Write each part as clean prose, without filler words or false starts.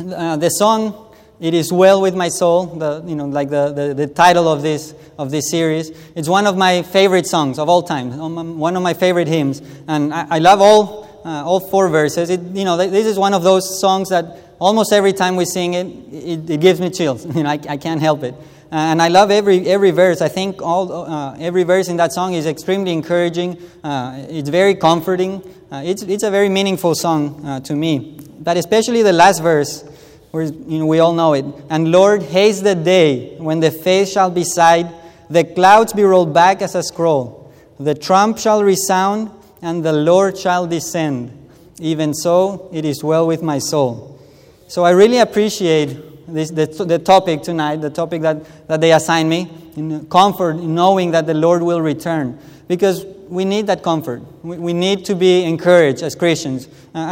The song, "It Is Well With My Soul," the title of this series, it's one of my favorite songs of all time, one of my favorite hymns, and I love all 4 verses. This is one of those songs that almost every time we sing it gives me chills. I can't help it. And I love every verse. I think every verse in that song is extremely encouraging. It's very comforting. It's a very meaningful song to me. But especially the last verse, where we all know it. "And Lord, haste the day when the face shall be sighed, the clouds be rolled back as a scroll, the trump shall resound, and the Lord shall descend. Even so, it is well with my soul." So I really appreciate the topic tonight, the topic that they assigned me, in comfort, in knowing that the Lord will return. Because we need that comfort. We need to be encouraged as Christians.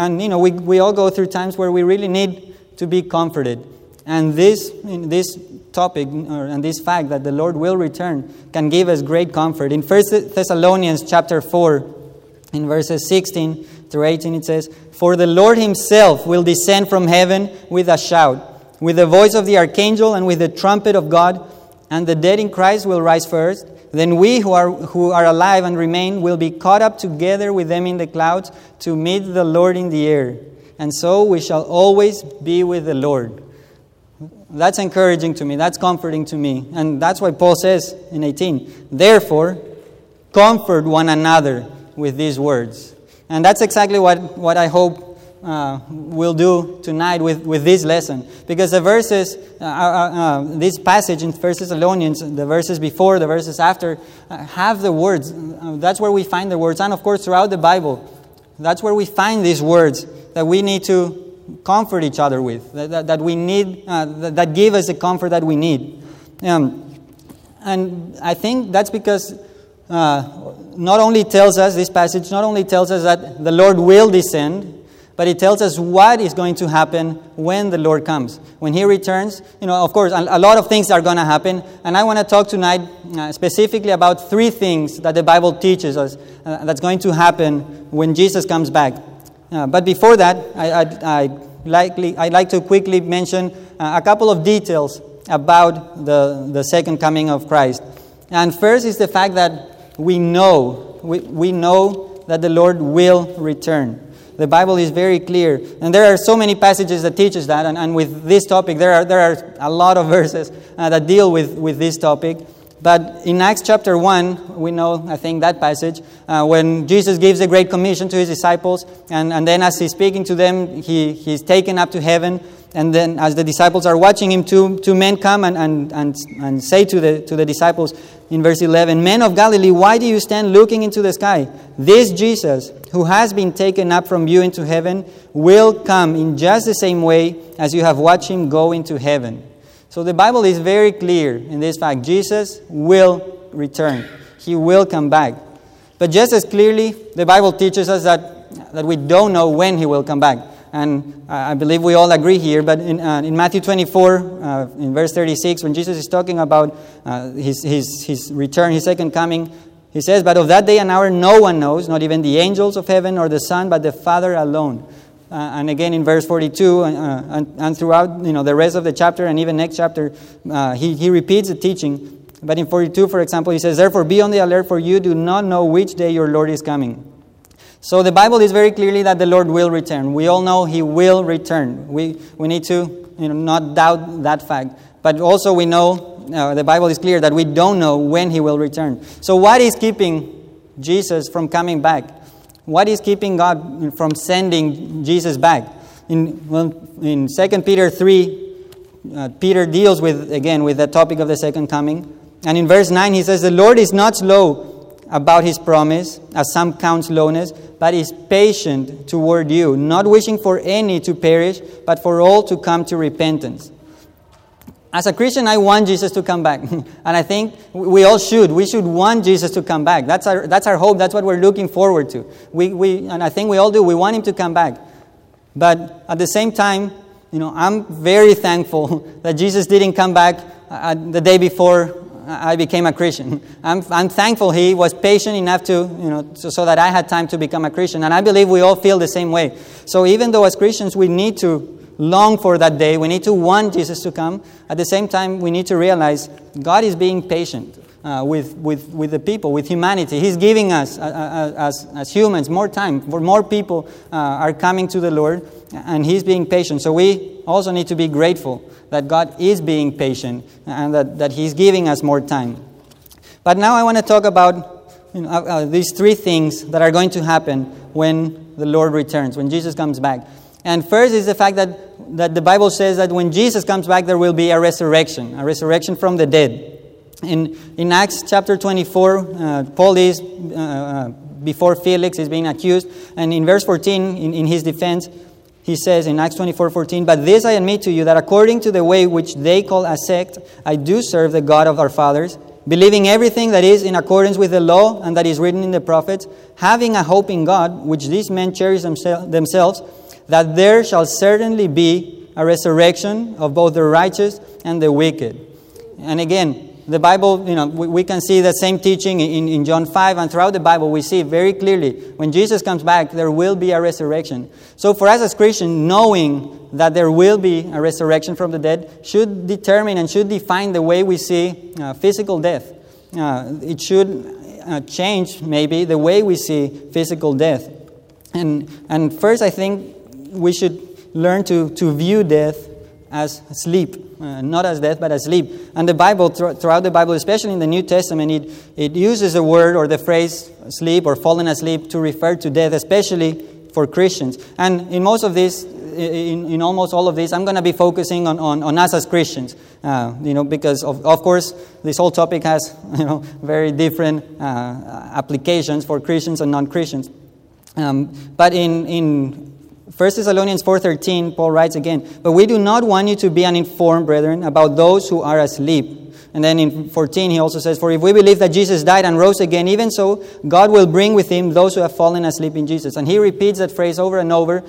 We all go through times where we really need to be comforted. And this topic, and this fact that the Lord will return, can give us great comfort. In 1 Thessalonians chapter 4, in verses 16 through 18, it says, "For the Lord himself will descend from heaven with a shout, with the voice of the archangel and with the trumpet of God, and the dead in Christ will rise first. Then we who are alive and remain will be caught up together with them in the clouds to meet the Lord in the air. And so we shall always be with the Lord." That's encouraging to me. That's comforting to me. And that's why Paul says in 18, "Therefore, comfort one another with these words." And that's exactly what I hope we'll do tonight with this lesson. Because the verses, this passage in 1 Thessalonians, the verses before, the verses after, have the words. That's where we find the words. And of course, throughout the Bible, that's where we find these words that we need to comfort each other with, that we need, that give us the comfort that we need. And I think that's because this passage not only tells us that the Lord will descend, but it tells us what is going to happen when the Lord comes. When He returns, of course, a lot of things are going to happen. And I want to talk tonight specifically about 3 things that the Bible teaches us that's going to happen when Jesus comes back. But before that, I'd like to quickly mention a couple of details about the second coming of Christ. And first is the fact that we know that the Lord will return. The Bible is very clear. And there are so many passages that teach us that. And with this topic, there are a lot of verses that deal with this topic. But in Acts chapter 1, we know, I think, that passage, when Jesus gives the Great Commission to His disciples, and then as He's speaking to them, He's taken up to heaven. And then as the disciples are watching Him, two men come and say to the disciples in verse 11, "Men of Galilee, why do you stand looking into the sky? This Jesus, who has been taken up from you into heaven, will come in just the same way as you have watched Him go into heaven." So the Bible is very clear in this fact. Jesus will return. He will come back. But just as clearly, the Bible teaches us that we don't know when He will come back. And I believe we all agree here. But in Matthew 24, in verse 36, when Jesus is talking about His return, His second coming, He says, "But of that day and hour no one knows, not even the angels of heaven or the Son, but the Father alone." And again in verse 42 and throughout the rest of the chapter and even next chapter, he repeats the teaching. But in 42, for example, he says, "Therefore be on the alert, for you do not know which day your Lord is coming." So the Bible is very clearly that the Lord will return. We all know He will return. We need to not doubt that fact. But also we know, the Bible is clear that we don't know when He will return. So what is keeping Jesus from coming back? What is keeping God from sending Jesus back? In 2 Peter 3, Peter deals with the topic of the second coming. And in verse 9 he says, "The Lord is not slow about His promise, as some count slowness, but is patient toward you, not wishing for any to perish, but for all to come to repentance." As a Christian, I want Jesus to come back. And I think we all should. We should want Jesus to come back. That's our hope. That's what we're looking forward to. And I think we all do. We want Him to come back. But at the same time, I'm very thankful that Jesus didn't come back the day before I became a Christian. I'm thankful He was patient enough so that I had time to become a Christian. And I believe we all feel the same way. So even though as Christians we need to long for that day. We need to want Jesus to come. At the same time, we need to realize God is being patient with the people, with humanity. He's giving us, as humans, more time. For more people are coming to the Lord, and He's being patient. So we also need to be grateful that God is being patient and that He's giving us more time. But now I want to talk about these three things that are going to happen when the Lord returns, when Jesus comes back. And first is the fact that the Bible says that when Jesus comes back, there will be a resurrection from the dead. In Acts chapter 24, Paul is before Felix, is being accused. And in verse 14, in his defense, he says in Acts 24:14, "But this I admit to you, that according to the way which they call a sect, I do serve the God of our fathers, believing everything that is in accordance with the law and that is written in the prophets, having a hope in God, which these men cherish themselves, that there shall certainly be a resurrection of both the righteous and the wicked." And again, the Bible, we can see the same teaching in John 5, and throughout the Bible we see very clearly, when Jesus comes back, there will be a resurrection. So for us as Christians, knowing that there will be a resurrection from the dead should determine and should define the way we see physical death. It should change, maybe, the way we see physical death. And first, I think we should learn to view death as sleep, not as death, but as sleep. And the Bible, throughout the Bible, especially in the New Testament, it uses the word or the phrase sleep or fallen asleep to refer to death, especially for Christians. And in most of this, in almost all of this, I'm going to be focusing on us as Christians, because of course this whole topic has very different applications for Christians and non-Christians. But in 1 Thessalonians 4:13, Paul writes again, "But we do not want you to be uninformed, brethren, about those who are asleep." And then in 14, he also says, "For if we believe that Jesus died and rose again, even so, God will bring with Him those who have fallen asleep in Jesus." And he repeats that phrase over and over,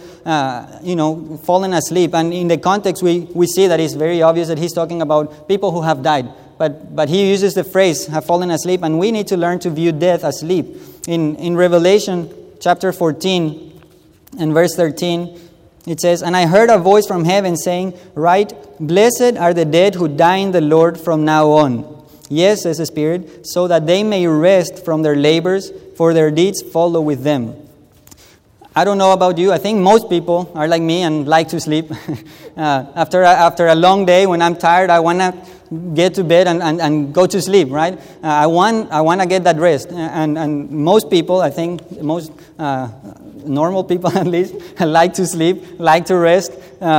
fallen asleep. And in the context, we see that it's very obvious that he's talking about people who have died. But he uses the phrase, have fallen asleep, and we need to learn to view death as sleep. In Revelation chapter 14, in verse 13, it says, "And I heard a voice from heaven saying, 'Write, blessed are the dead who die in the Lord from now on. Yes,' says the Spirit, 'so that they may rest from their labors, for their deeds follow with them.'" I don't know about you. I think most people are like me and like to sleep. After a long day, when I'm tired, I want to get to bed and go to sleep, right? I want to get that rest. And most people, I think, most normal people at least, like to sleep, like to rest.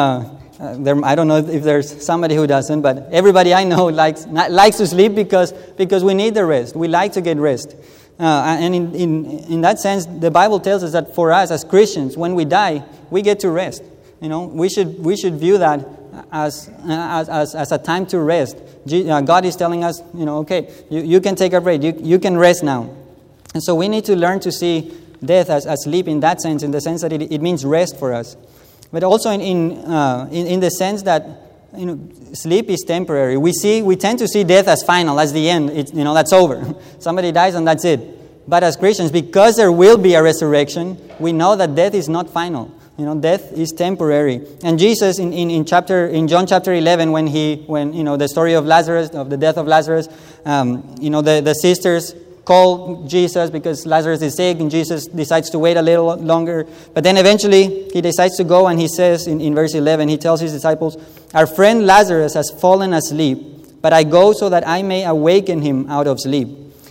I don't know if there's somebody who doesn't, but everybody I know likes to sleep because we need the rest. We like to get rest. And in that sense, the Bible tells us that for us as Christians, when we die, we get to rest. We should view that as a time to rest. God is telling us, okay, you can take a break. You can rest now. And so we need to learn to see death as sleep in that sense, in the sense that it means rest for us. But also in the sense that sleep is temporary. We tend to see death as final, as the end. That's over. Somebody dies and that's it. But as Christians, because there will be a resurrection, we know that death is not final. Death is temporary. And Jesus in John chapter 11, when the story of Lazarus, of the death of Lazarus, the sisters call Jesus because Lazarus is sick, and Jesus decides to wait a little longer. But then eventually he decides to go, and he says in verse 11, he tells his disciples, "Our friend Lazarus has fallen asleep, but I go so that I may awaken him out of sleep."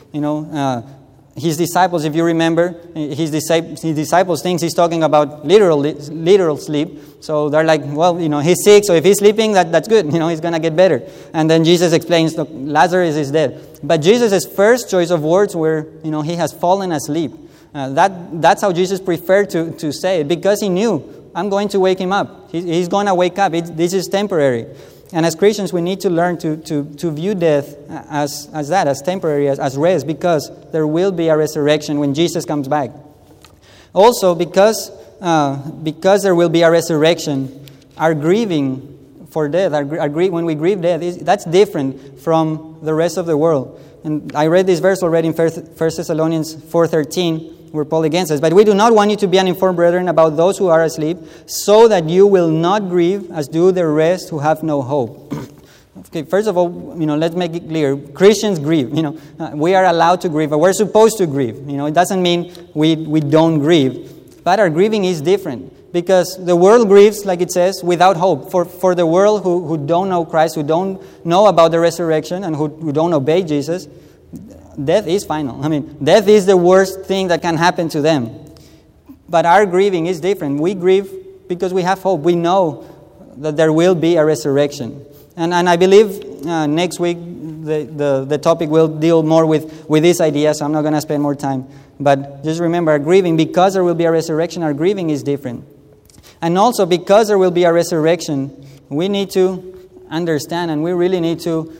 His disciples, if you remember, his disciples think he's talking about literal sleep. So they're like, well, he's sick, so if he's sleeping, that's good. He's going to get better. And then Jesus explains, look, Lazarus is dead. But Jesus' first choice of words were, he has fallen asleep. That's how Jesus preferred to say it, because he knew, I'm going to wake him up. He's going to wake up. This is temporary. And as Christians, we need to learn to view death as temporary, as rest, because there will be a resurrection when Jesus comes back. Also, because there will be a resurrection, our grieving for death, when we grieve death, that's different from the rest of the world. And I read this verse already in 1 Thessalonians 4:13. where Paul again says, "But we do not want you to be uninformed, brethren, about those who are asleep, so that you will not grieve as do the rest who have no hope." Okay, first of all, let's make it clear. Christians grieve. We are allowed to grieve, but we're supposed to grieve. It doesn't mean we don't grieve. But our grieving is different. Because the world grieves, like it says, without hope. For the world who don't know Christ, who don't know about the resurrection, and who don't obey Jesus, death is final. Death is the worst thing that can happen to them. But our grieving is different. We grieve because we have hope. We know that there will be a resurrection. And I believe next week the topic will deal more with this idea, so I'm not going to spend more time. But just remember, our grieving, because there will be a resurrection, our grieving is different. And also, because there will be a resurrection, we need to understand, and we really need to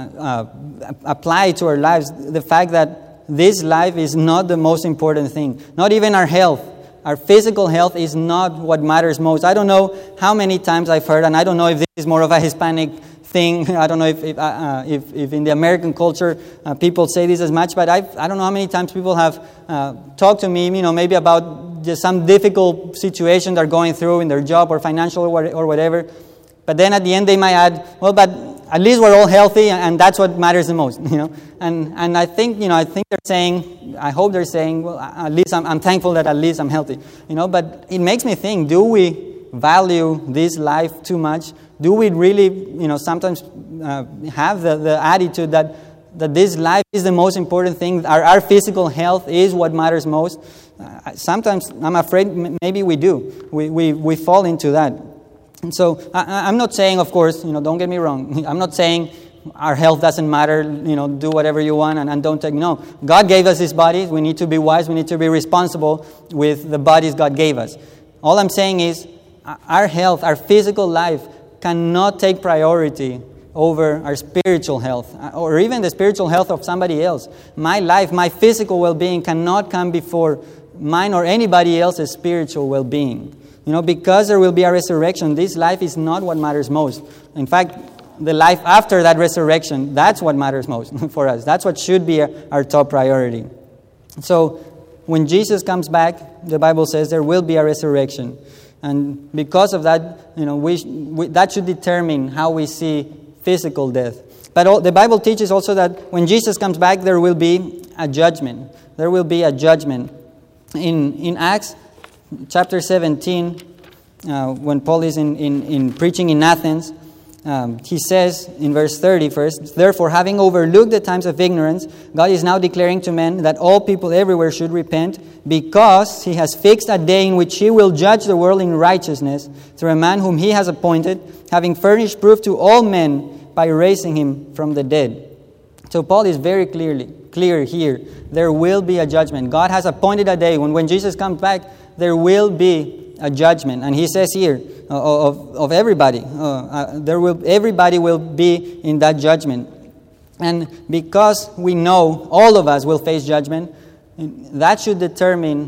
apply to our lives the fact that this life is not the most important thing. Not even our health. Our physical health is not what matters most. I don't know how many times I've heard, and I don't know if this is more of a Hispanic thing. I don't know if in the American culture people say this as much, but I don't know how many times people have talked to me, maybe about just some difficult situation they're going through in their job or financial or whatever. But then at the end they might add, well, but at least we're all healthy, and that's what matters the most, And I think they're saying, I hope they're saying, well, at least I'm thankful that at least I'm healthy, But it makes me think: do we value this life too much? Do we really, sometimes have the attitude that this life is the most important thing? Our physical health is what matters most. Sometimes I'm afraid maybe we do. We fall into that. And so I'm not saying, of course, don't get me wrong. I'm not saying our health doesn't matter, do whatever you want and don't take. No, God gave us this body. We need to be wise. We need to be responsible with the bodies God gave us. All I'm saying is our health, our physical life cannot take priority over our spiritual health or even the spiritual health of somebody else. My life, my physical well-being cannot come before mine or anybody else's spiritual well-being. Because there will be a resurrection, this life is not what matters most. In fact, the life after that resurrection, that's what matters most for us. That's what should be our top priority. So when Jesus comes back, the Bible says there will be a resurrection. And because of that, that should determine how we see physical death. But the Bible teaches also that when Jesus comes back, there will be a judgment. There will be a judgment. In Acts chapter 17, when Paul is in preaching in Athens, he says in verse 30 first, "Therefore, having overlooked the times of ignorance, God is now declaring to men that all people everywhere should repent, because He has fixed a day in which He will judge the world in righteousness through a man whom He has appointed, having furnished proof to all men by raising Him from the dead." So Paul is very clear here. There will be a judgment. God has appointed a day when Jesus comes back, there will be a judgment. And he says here, of everybody. Everybody will be in that judgment. And because we know all of us will face judgment, that should define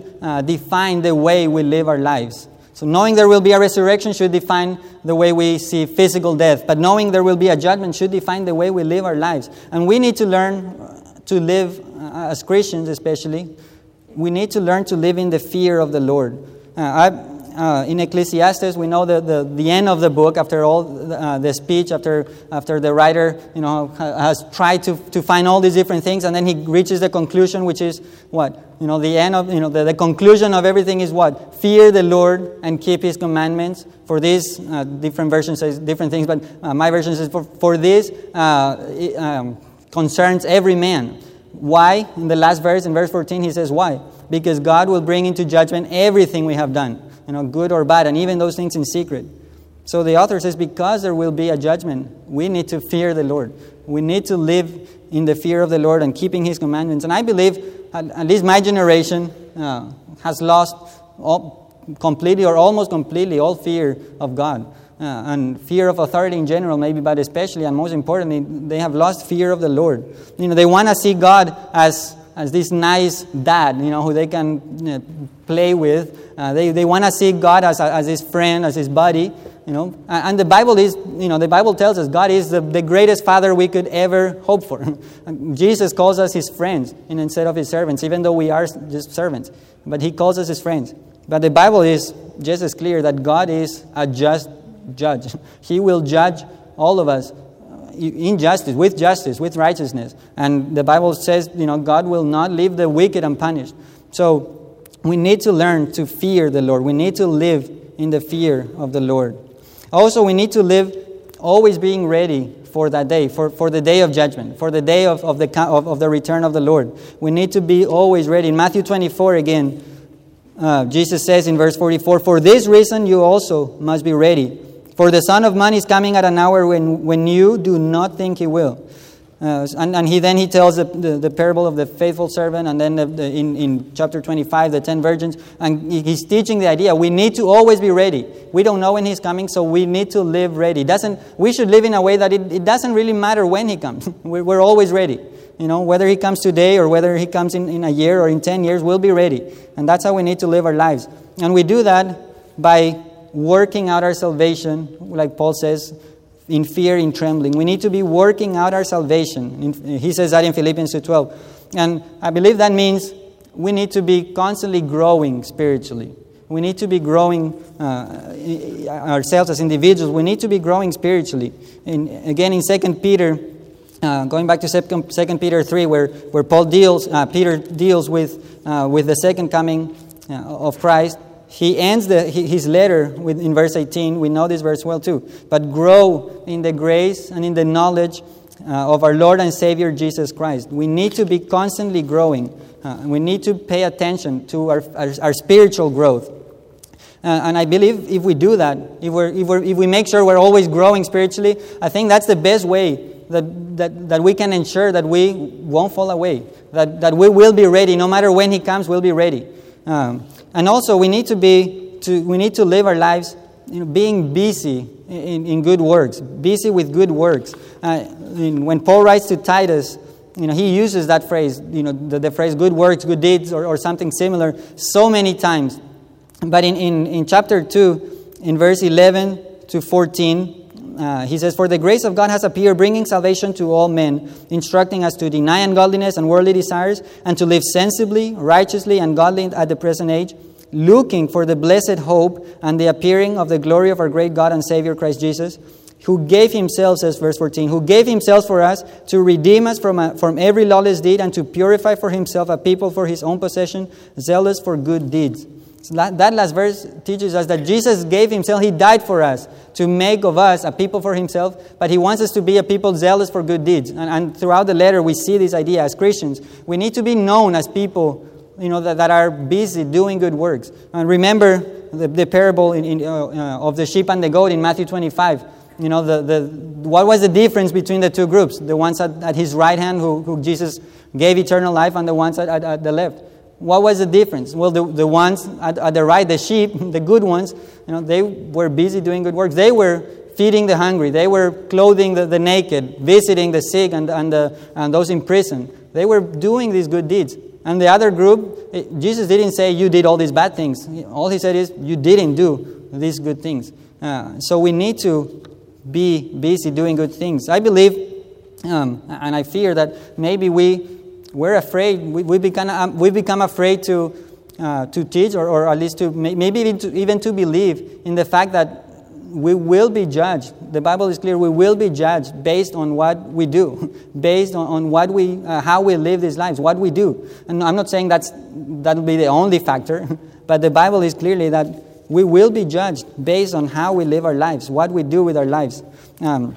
the way we live our lives. So knowing there will be a resurrection should define the way we see physical death. But knowing there will be a judgment should define the way we live our lives. And we need to learn to live, as Christians especially, we need to learn to live in the fear of the Lord. In Ecclesiastes, we know the end of the book. After all the speech, after the writer has tried to find all these different things, and then he reaches the conclusion, which is what? The end of the conclusion of everything is what? Fear the Lord and keep His commandments. For this, different versions say different things, but my version says for this concerns every man. Why? In the last verse, in verse 14, he says why? Because God will bring into judgment everything we have done, good or bad, and even those things in secret. So the author says because there will be a judgment, we need to fear the Lord. We need to live in the fear of the Lord and keeping His commandments. And I believe, at least my generation has lost completely or almost completely all fear of God. And fear of authority in general, maybe, but especially and most importantly, they have lost fear of the Lord. They want to see God as this nice dad, who they can play with. They want to see God as his friend, as his buddy. And the Bible is, the Bible tells us God is the greatest Father we could ever hope for. Jesus calls us His friends instead of His servants, even though we are just servants. But He calls us His friends. But the Bible is just as clear that God is a just judge. He will judge all of us in justice, with righteousness. And the Bible says, God will not leave the wicked unpunished. So we need to learn to fear the Lord. We need to live in the fear of the Lord. Also, we need to live always being ready for that day, for the day of judgment, for the day of the return of the Lord. We need to be always ready. In Matthew 24 again, Jesus says in verse 44, "For this reason you also must be ready. For the Son of Man is coming at an hour when you do not think He will." And he tells the parable of the faithful servant, and then in chapter 25, the 10 virgins. And he's teaching the idea we need to always be ready. We don't know when He's coming, so we need to live ready. We should live in a way that it doesn't really matter when He comes. We're always ready. Whether He comes today or whether He comes in a year or in 10 years, we'll be ready. And that's how we need to live our lives. And we do that by working out our salvation, like Paul says, in fear, in trembling. We need to be working out our salvation. He says that in Philippians 2:12. And I believe that means we need to be constantly growing spiritually. We need to be growing ourselves as individuals. We need to be growing spiritually. Again, in 2 Peter, going back to 2 Peter 3, where Peter deals with the second coming of Christ. He ends his letter in verse 18. We know this verse well too. "But grow in the grace and in the knowledge of our Lord and Savior Jesus Christ." We need to be constantly growing. We need to pay attention to our spiritual growth. And I believe if we do that, if we make sure we're always growing spiritually, I think that's the best way that we can ensure that we won't fall away. That we will be ready. No matter when He comes, we'll be ready. And also, we need to live our lives, being busy in good works, busy with good works. When Paul writes to Titus, he uses that phrase, the phrase "good works, good deeds," or something similar, so many times. But in chapter 2, in verse 11 to 14, he says, "For the grace of God has appeared, bringing salvation to all men, instructing us to deny ungodliness and worldly desires, and to live sensibly, righteously, and godly at the present age, looking for the blessed hope and the appearing of the glory of our great God and Savior Christ Jesus, who gave Himself," says verse 14, "who gave Himself for us to redeem us from every lawless deed and to purify for Himself a people for His own possession, zealous for good deeds." So that last verse teaches us that Jesus gave Himself. He died for us to make of us a people for Himself, but He wants us to be a people zealous for good deeds. And throughout the letter, we see this idea as Christians. We need to be known as people, that are busy doing good works. And remember the parable of the sheep and the goat in Matthew 25. What was the difference between the two groups? The ones at His right hand, who Jesus gave eternal life, and the ones at the left. What was the difference? Well, the ones at the right, the sheep, the good ones, they were busy doing good works. They were feeding the hungry. They were clothing the naked, visiting the sick and those in prison. They were doing these good deeds. And the other group, Jesus didn't say you did all these bad things. All He said is you didn't do these good things. So we need to be busy doing good things. I believe, and I fear that maybe we're afraid. We've become afraid to teach, or at least to maybe even to believe in the fact that we will be judged. The Bible is clear. We will be judged based on what we do, based on what how we live these lives, what we do. And I'm not saying that'll be the only factor, but the Bible is clearly that we will be judged based on how we live our lives, what we do with our lives, and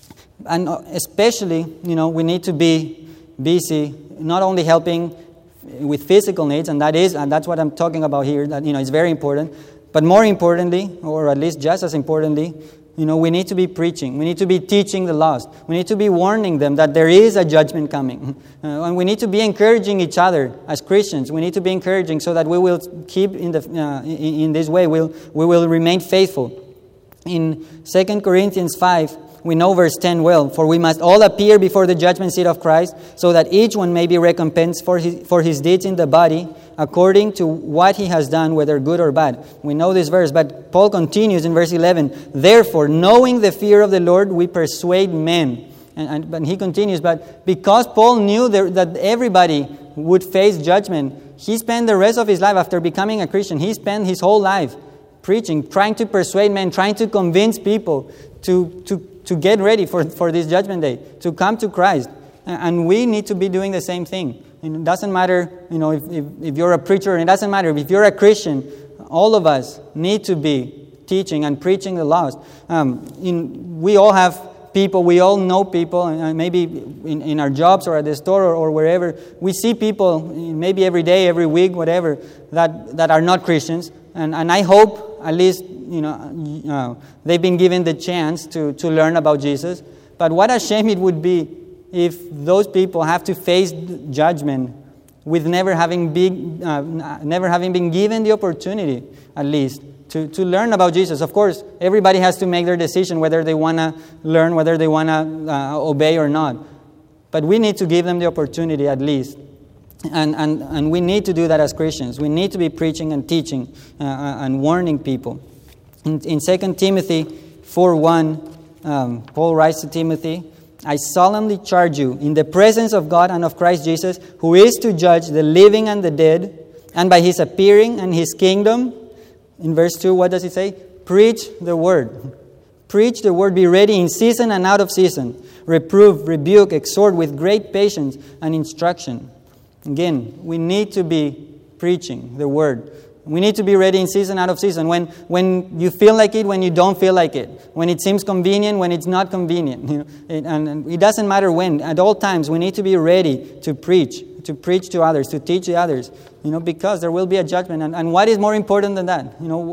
especially, we need to be busy, not only helping with physical needs, and that's what I'm talking about here. That it's very important. But more importantly, or at least just as importantly, we need to be preaching. We need to be teaching the lost. We need to be warning them that there is a judgment coming. And we need to be encouraging each other as Christians. We need to be encouraging so that we will keep in this way. We will remain faithful. In 2 Corinthians 5, we know verse 10 well. For we must all appear before the judgment seat of Christ, so that each one may be recompensed for his deeds in the body, according to what he has done, whether good or bad. We know this verse, but Paul continues in verse 11. Therefore, knowing the fear of the Lord, we persuade men. And he continues, but because Paul knew that everybody would face judgment, he spent the rest of his life after becoming a Christian. He spent his whole life preaching, trying to persuade men, trying to convince people to get ready for this judgment day, to come to Christ. And we need to be doing the same thing. And it doesn't matter, if you're a preacher, and it doesn't matter if you're a Christian. All of us need to be teaching and preaching the lost. We all have people, we all know people, and maybe in our jobs or at the store or wherever, we see people maybe every day, every week, whatever, that are not Christians. And I hope at least they've been given the chance to learn about Jesus. But what a shame it would be if those people have to face judgment with never having been given the opportunity, at least, to learn about Jesus. Of course, everybody has to make their decision whether they want to learn, whether they want to obey or not. But we need to give them the opportunity at least. And we need to do that as Christians. We need to be preaching and teaching and warning people. In 2 Timothy 4:1, Paul writes to Timothy, I solemnly charge you in the presence of God and of Christ Jesus, who is to judge the living and the dead, and by his appearing and his kingdom. In verse 2, what does it say? Preach the word. Preach the word. Be ready in season and out of season. Reprove, rebuke, exhort with great patience and instruction. Again, we need to be preaching the word. We need to be ready in season, out of season. When you feel like it, when you don't feel like it. When it seems convenient, when it's not convenient. And it doesn't matter when. At all times, we need to be ready to preach to others, to teach the others. Because there will be a judgment. And what is more important than that?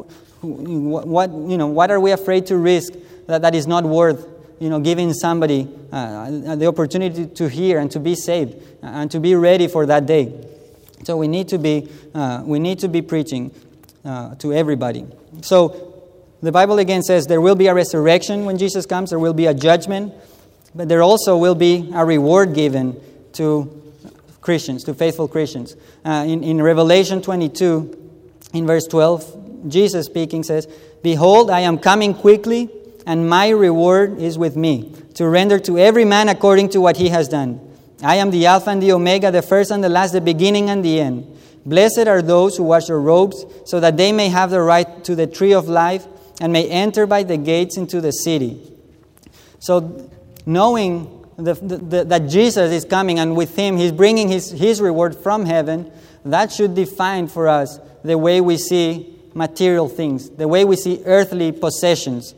What are we afraid to risk that is not worth giving somebody the opportunity to hear and to be saved and to be ready for that day. So we need to be preaching to everybody. So the Bible again says there will be a resurrection when Jesus comes. There will be a judgment, but there also will be a reward given to Christians, to faithful Christians. In Revelation 22, in verse 12, Jesus speaking says, Behold, I am coming quickly, and my reward is with me, to render to every man according to what he has done. I am the Alpha and the Omega, the first and the last, the beginning and the end. Blessed are those who wash their robes, so that they may have the right to the tree of life, and may enter by the gates into the city. So, knowing that Jesus is coming, and with him, he's bringing his reward from heaven, that should define for us the way we see material things, the way we see earthly possessions.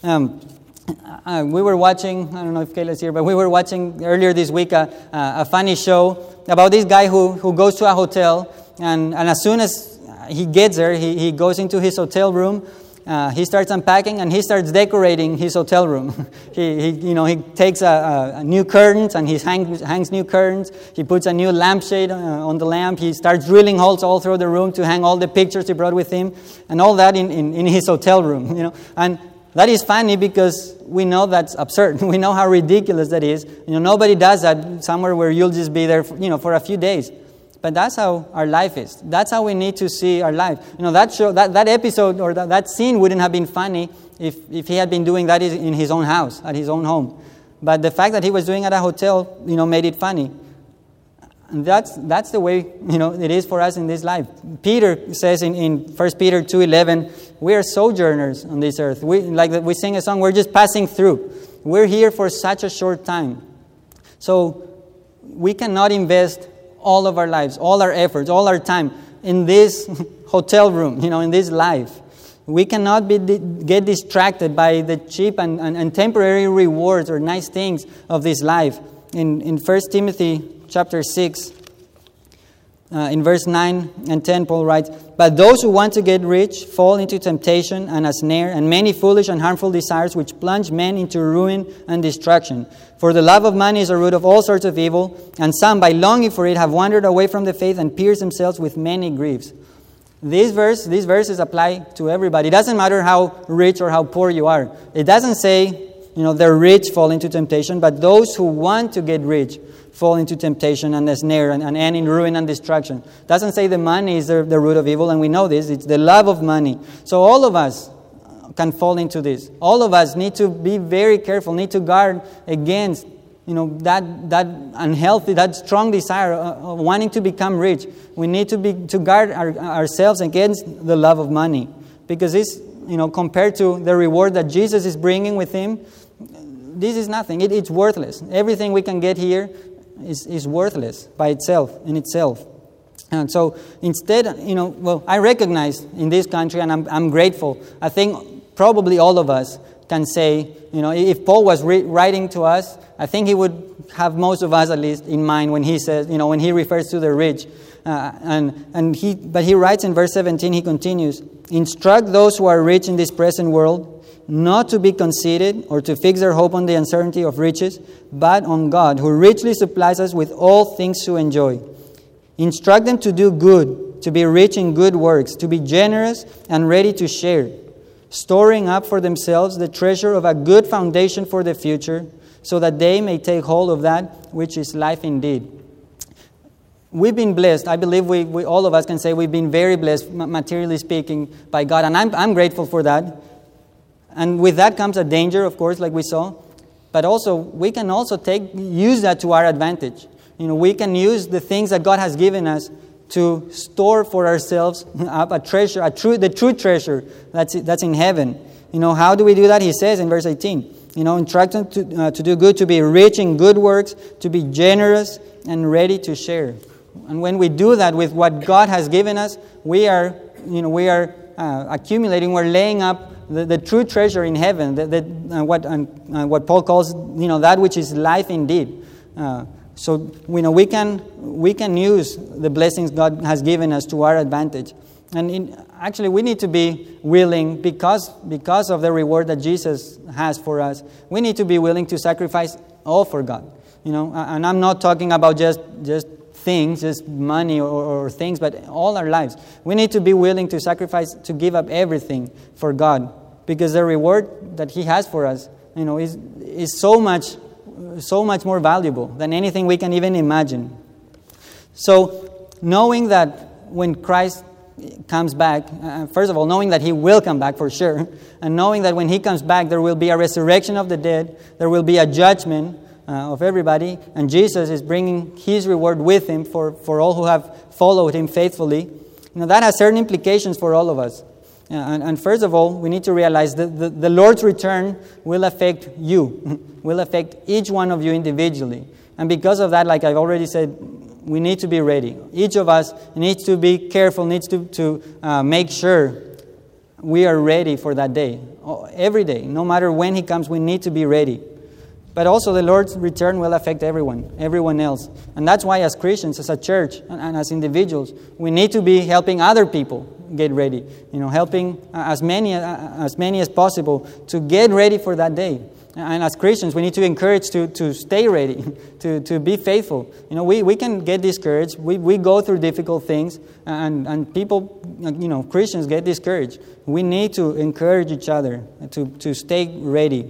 We were watching, I don't know if Kayla's here, but we were watching earlier this week a funny show about this guy who goes to a hotel, and as soon as he gets there, he goes into his hotel room, he starts unpacking, and he starts decorating his hotel room. He takes a new curtains, and he hangs new curtains. He puts a new lampshade on the lamp. He starts drilling holes all through the room to hang all the pictures he brought with him, and all that in his hotel room. And that is funny because we know that's absurd. We know how ridiculous that is. Nobody does that somewhere where you'll just be there, for a few days. But that's how our life is. That's how we need to see our life. That show, that episode or that scene wouldn't have been funny if he had been doing that in his own house, at his own home. But the fact that he was doing it at a hotel, made it funny. And that's the way, it is for us in this life. Peter says in 1 Peter 2:11, we are sojourners on this earth. We sing a song, we're just passing through. We're here for such a short time. So we cannot invest all of our lives, all our efforts, all our time in this hotel room, in this life. We cannot get distracted by the cheap and temporary rewards or nice things of this life. In 1 Timothy chapter 6, in verse 9 and 10, Paul writes, But those who want to get rich fall into temptation and a snare, and many foolish and harmful desires which plunge men into ruin and destruction. For the love of money is a root of all sorts of evil, and some, by longing for it, have wandered away from the faith and pierced themselves with many griefs. these verses apply to everybody. It doesn't matter how rich or how poor you are. It doesn't say, the rich fall into temptation, but those who want to get rich fall into temptation and the snare and end in ruin and destruction. It doesn't say the money is the root of evil, and we know this. It's the love of money. So all of us can fall into this. All of us need to be very careful, need to guard against that unhealthy, that strong desire of wanting to become rich. We need to guard ourselves against the love of money, because it's, compared to the reward that Jesus is bringing with Him, this is nothing. It's worthless. Everything we can get here is worthless by itself, in itself. And so instead, I recognize in this country, and I'm grateful. I think probably all of us can say, if Paul was writing to us, I think he would have most of us at least in mind when he says, when he refers to the rich. But he writes in verse 17, he continues, "Instruct those who are rich in this present world not to be conceited or to fix their hope on the uncertainty of riches, but on God, who richly supplies us with all things to enjoy. Instruct them to do good, to be rich in good works, to be generous and ready to share, storing up for themselves the treasure of a good foundation for the future, so that they may take hold of that which is life indeed." We've been blessed. I believe we all of us can say we've been very blessed, materially speaking, by God. And I'm grateful for that. And with that comes a danger, of course, like we saw. But also, we can also use that to our advantage. We can use the things that God has given us to store for ourselves up a treasure, the true treasure that's in heaven. How do we do that? He says in verse 18, instruct them to do good, to be rich in good works, to be generous and ready to share. And when we do that with what God has given us, we are accumulating, we're laying up the true treasure in heaven, what Paul calls, that which is life indeed. So we can use the blessings God has given us to our advantage. And actually, we need to be willing, because of the reward that Jesus has for us, we need to be willing to sacrifice all for God. And I'm not talking about just things, just money or things, but all our lives. We need to be willing to sacrifice, to give up everything for God, because the reward that He has for us, is so much more valuable than anything we can even imagine. So, knowing that when Christ comes back, first of all, knowing that He will come back for sure, and knowing that when He comes back, there will be a resurrection of the dead, there will be a judgment of everybody, and Jesus is bringing His reward with Him for all who have followed Him faithfully. That has certain implications for all of us. And first of all, we need to realize that the Lord's return will affect you, will affect each one of you individually. And because of that, like I've already said, we need to be ready. Each of us needs to be careful, needs to make sure we are ready for that day. Every day, no matter when He comes, we need to be ready. But also the Lord's return will affect everyone else. And that's why as Christians, as a church, and as individuals, we need to be helping other people get ready. Helping as many as possible to get ready for that day. And as Christians, we need to encourage to stay ready, to be faithful. We can get discouraged. We go through difficult things, and people, Christians get discouraged. We need to encourage each other to stay ready.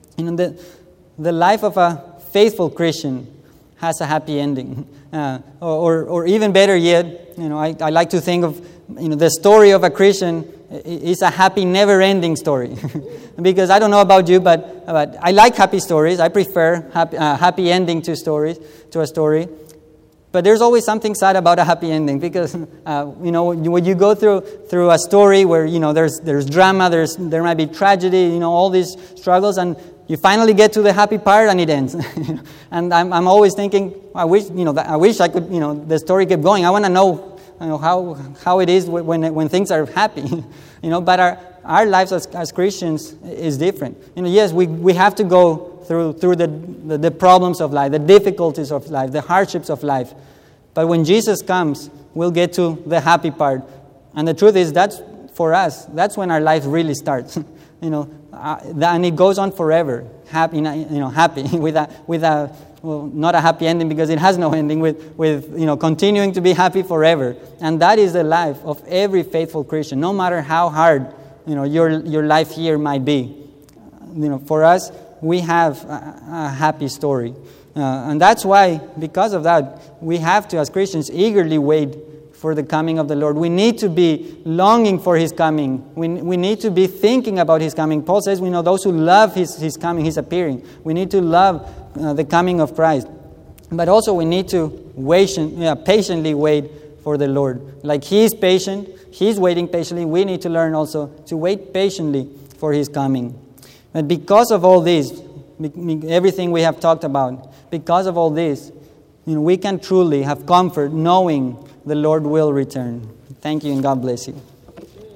The life of a faithful Christian has a happy ending. Or even better yet, I like to think of, the story of a Christian is a happy, never-ending story. Because I don't know about you, but I like happy stories. I prefer happy ending to a story. But there's always something sad about a happy ending, because when you go through a story where there's drama, there might be tragedy, all these struggles, and you finally get to the happy part and it ends. And I'm always thinking, I wish I could, the story kept going. I want to know, how it is when things are happy. But our lives as Christians is different. Yes, we have to go through the problems of life, the difficulties of life, the hardships of life. But when Jesus comes, we'll get to the happy part. And the truth is, that's for us. That's when our life really starts. and it goes on forever. Happy, happy with a well, not a happy ending because it has no ending. With continuing to be happy forever, and that is the life of every faithful Christian. No matter how hard your life here might be, for us we have a happy story, and that's why, because of that, we have to, as Christians, eagerly wait for the coming of the Lord. We need to be longing for His coming. We need to be thinking about His coming. Paul says, those who love His coming, His appearing. We need to love the coming of Christ. But also we need to patiently wait for the Lord. Like He is patient, He's waiting patiently. We need to learn also to wait patiently for His coming. But because of all this, everything we have talked about, because of all this, we can truly have comfort knowing the Lord will return. Thank you, and God bless you.